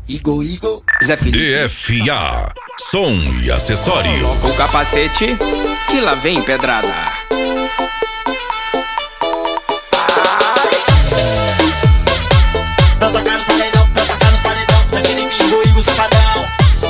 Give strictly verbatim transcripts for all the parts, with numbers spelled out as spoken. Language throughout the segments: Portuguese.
Igor, Igor, Zé Felipe. D F A, som e acessórios. Coloca o capacete, que lá vem pedrada. Tá tocando paredão, tá tocando paredão, daquele Igor, Igor safadão.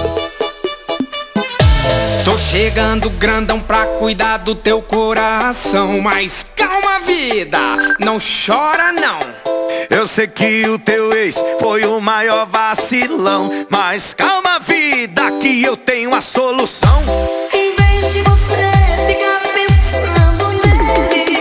Tô chegando grandão pra cuidar do teu coração. Mas calma, vida, não chora não. Eu sei que o teu ex foi o maior vacilão, mas calma, vida, que eu tenho a solução. Em vez de você ficar pensando nele,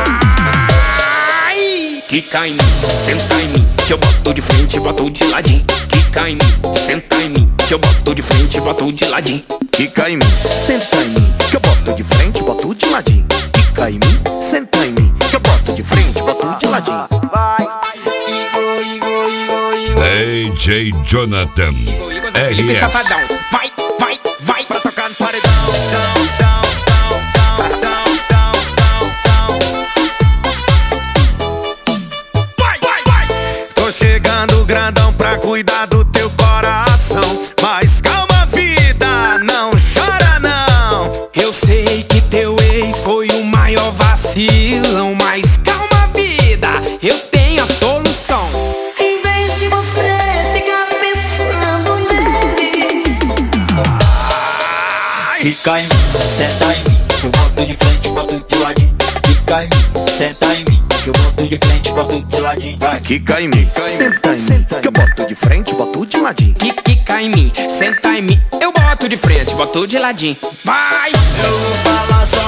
Ai! Quica em mim, senta em mim, que eu boto de frente e boto de ladinho. Quica em mim, senta em mim, que eu boto de frente e boto de ladinho. Quica em mim, senta em mim, que eu boto de frente, boto de ladinho. Quica em mim, senta em mim, que eu boto de frente, boto de ladinho. Vai, Igor, Igor, Igor, Igor. D J Jonathan, Igor, Igor, Zé Felipe R S. safadão. Vai, vai, vai. Pra tocar no paredão, down, down, down, down, down, down, down, down. Vai, vai, vai. Tô chegando grandão pra cuidar do teu coração, mas calma, vida, não chora não. Eu sei que teu ex foi o maior vacilão, mas calma, vida, eu tenho a solução. em vez de você ficar pensando nele, Quica em mim, senta em mim, que eu boto de frente, boto de ladinho. Quica em mim, senta em mim, que eu boto de frente, boto de ladinho. Vai. Quica em mim, senta em mim, que eu boto de frente, boto de ladinho. Quica em mim, senta em mim, eu boto de frente, boto de ladinho. Vai! Eu vou falar só